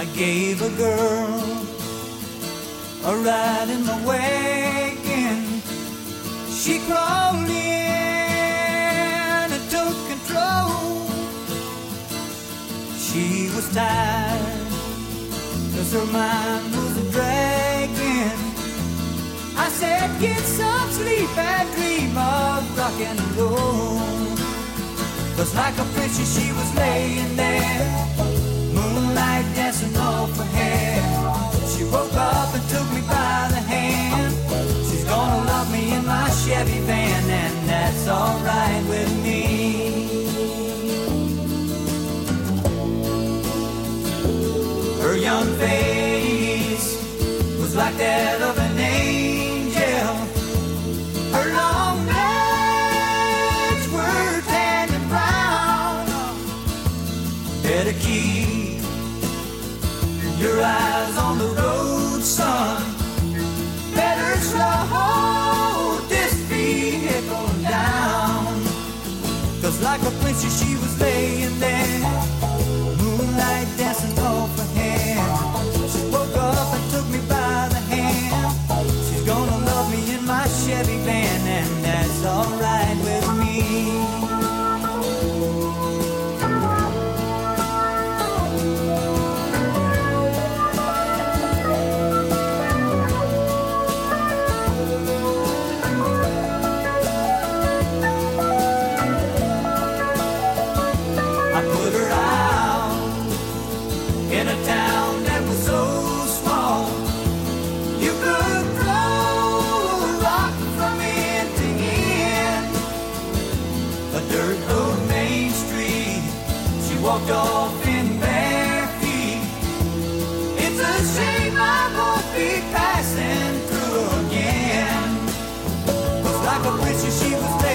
gave a girl a ride in my wagon. She crawled in and took control. She was tired, 'cause her mind was a dragging. I said, get some sleep and dream of rock and roll. 'Cause like a princess she was laying there, moonlight dancing off her hair. She woke up and took me by the hand. She's gonna love me in my Chevy van, and that's alright with me. Her young face was like that of an angel. Her long legs were tan and brown. Better keep your eyes on the road, son. Better slow this vehicle down. 'Cause like a princess she was laying there, moonlight dancing off her hair. She woke up and took me by the hand. She's gonna love me in my Chevy van, and that's alright with me. I put her out in a town that was so small. You could throw a rock from end to end. A dirt road, Main Street, she walked off in bare feet. It's a shame I won't be passing through again. 'Cause like a princess she was